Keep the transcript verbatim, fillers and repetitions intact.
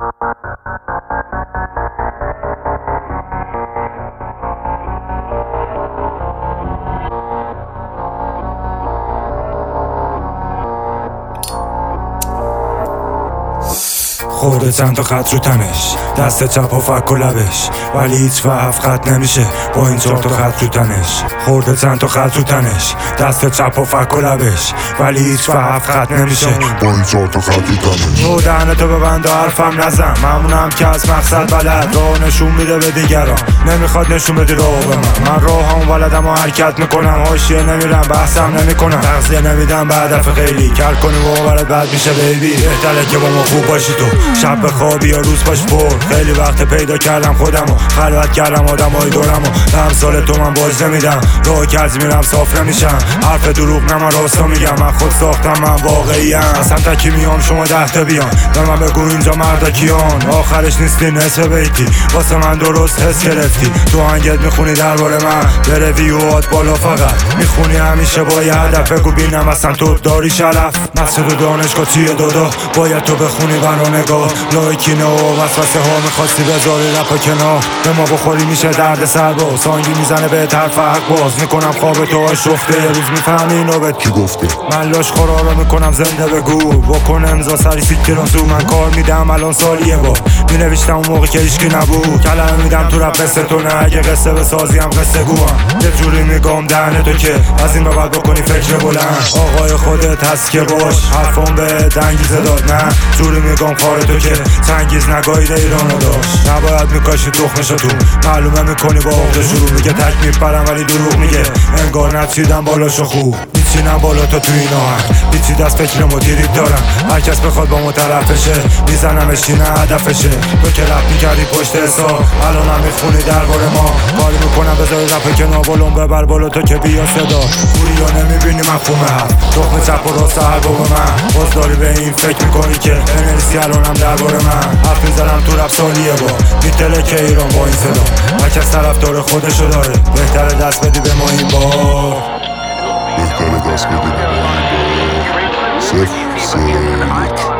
خورده چند تا خط رو تنش، دست چپ و فک و لبش، ولی هیچ وقت خط نمیشه با این چهار تا خط رو تنش. خورده چند تا خط رو تنش، دست چپ و فک و لبش، ولی هیچ وقت خط نمیشه با این چهار تا خط رو تنش. رو دهنتو ببند و حرفم نزن، ممنونم که از مقصد بلد راه نشون میده به دیگران، نمیخواد نشون بدی راه به من. من راه هم ولدم و حرکت میکنم، حاشیه نمیرم بحثم نمیکنم، تغذیه نمیدم به هدف خیلی کل کنی و برات بد میشه بیبی. بهتره که با ما خوب باشی تو، شب بخوابی یا روز باش پر. خیلی وقت پیدا کردم خودمو، خلوت کردم آدمای دورمو، به امثال تو من باج نمیدم، راه کج میرم صاف نمیشم، حرف دروغ نه من راستو میگم، من خود ساختم من واقعیم. اصلا تکی میام شما ده تا بیان، به من بگو اینجا مردا کیان، آخرش نیستی نصف بیتی، واسه من درست حس گرفتی، تو هنگت میخونی درباره من، به ریویوات بالا فقط میخونی همیشه با یه هدف، بگو بینم اصلا تو داری شرف، نفس تو دانشگاه چیه دادا، باید تو بخونی برا نگاه، لایکی نه و وسوسه ها میخواستی بذاری رپا کنار، به ما بخوری میشه درد سر با سانگی میزنه به طرف حق باز میکنم خواب تو آشفته، روز میفهمی نوبت کی گفته من لاش خورا رو میکنم زنده بگو، بکن امضا سری سیکتیران سو، من کار میدم الان سالیه با مینوشتم اون موقع که هیچکی نبود، کلمه میدم تو رپ قصه تو نه، اگه قصه بسازیم قصه گوام، یه جوری میگم دهن تو که از این به بعد بکنی فکر بلند، آقای خودت هست که باش حرفم به دنگیزه داد، نه جوری میگم کار تو که سنگیز نگاهید ایرانو داشت، نباید میکاشی تخمشو تو، معلومه میکنی با عقده شروع، میگه تک میپرم ولی دروغ میگه، انگار نچیدم بالاشو خوب، میچینم بالا تا تو این آهنگ، بیچی دست فکر مدیریت دارم، هرکس بخواد با ما طرفشه، میزنمش اینه هدفشه، تو که رپ میکردی پشت حساب، الان هم میخونی درباره ما، کاری میکنم بذاری رپ کنار، بلون ببر بالا تو که بیا صدا، پوری یا نمیبینی مفهومه هست، تخم چپ و راست هر بابا من، باز داری به این فکر میکنی که انرسی الانم درباره من، حرف میزنم تو رپ سالیه با میتله که ایران با این صدا، هرکس طرفدار خودشو داره، بهتره دست بدی به ما این بار، بهتره دست بدی به ما این بار. صفر سه